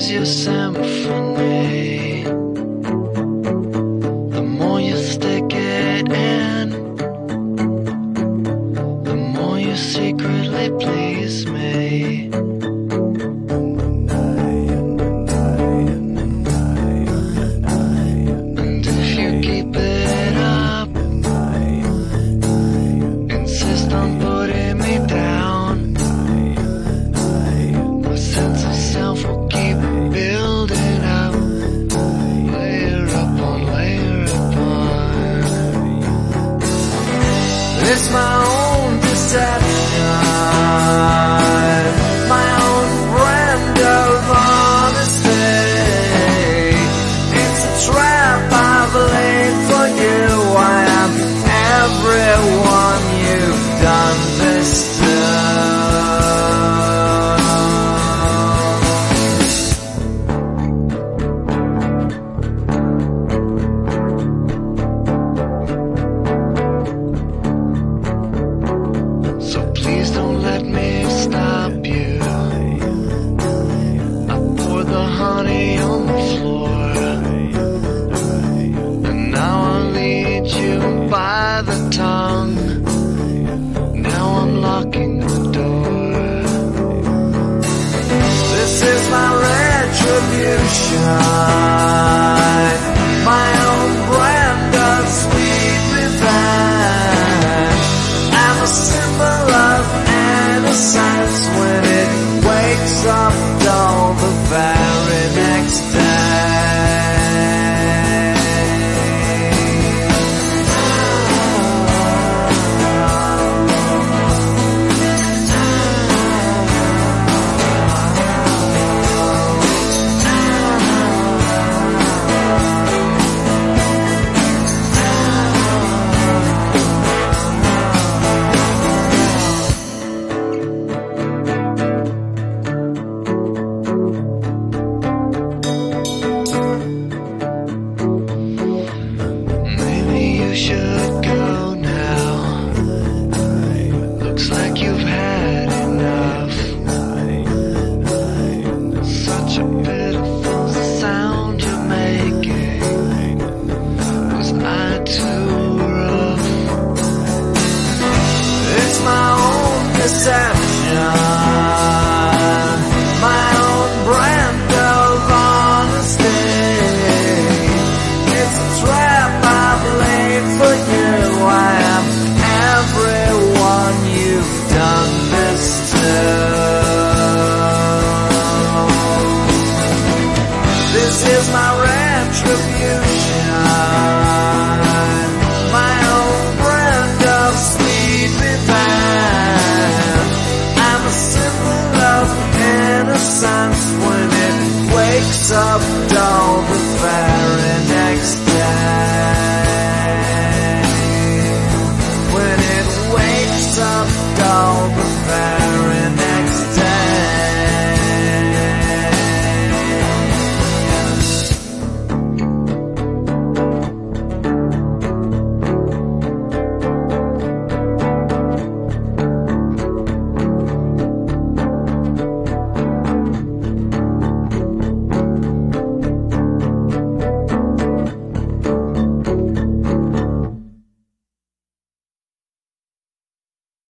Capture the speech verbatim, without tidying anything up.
is your symphony. The more you stick it in, the more you secretly please me. And if you keep it up, insist on putting me down, my sense of self will keep building up, layer upon layer upon. It's my own deception, my own brand of honesty. It's a trap I've laid for you. I am everyone you've done this to. So please don't let me stop you. I poured the honey on the floor, and now I lead you by the tongue. Now I'm locking the door. This is my retribution, my own brand of sweet revenge. I'm a symbol of innocence when it wakes up dull the very next Maybe you should go now. Looks like you've had enough. Such a pitiful sound you're making. Was I too rough? It's my own deception, my own brand of honesty. It's a trap I've laid for you. I am everyone you've done this to. This is my retribution, my own brand of sweet revenge. I'm a symbol of innocence when it wakes up dull